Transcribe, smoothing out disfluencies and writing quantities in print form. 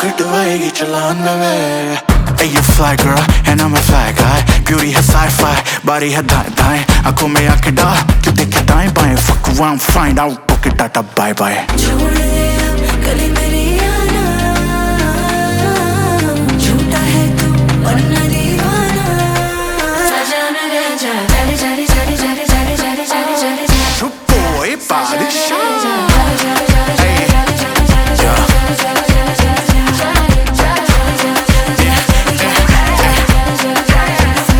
कटवाएगी चलान में। Hey you fly girl and I'm a fly guy, beauty है sci-fi, body है दाएं दाएं, आंखों में आंखें डाल, क्यों देखे दाएं बाएं, fuck around find out, okay Tata bye bye।